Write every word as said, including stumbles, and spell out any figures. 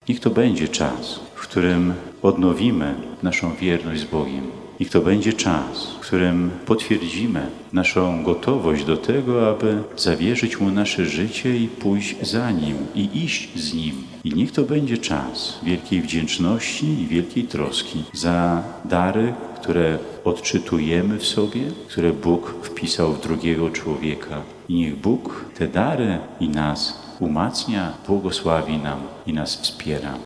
Niech to będzie czas, w którym odnowimy naszą wierność z Bogiem. Niech to będzie czas, w którym potwierdzimy naszą gotowość do tego, aby zawierzyć Mu nasze życie i pójść za Nim i iść z Nim. I niech to będzie czas wielkiej wdzięczności i wielkiej troski za dary, które odczytujemy w sobie, które Bóg wpisał w drugiego człowieka. I niech Bóg te dary i nas umacnia, błogosławi nam i nas wspiera.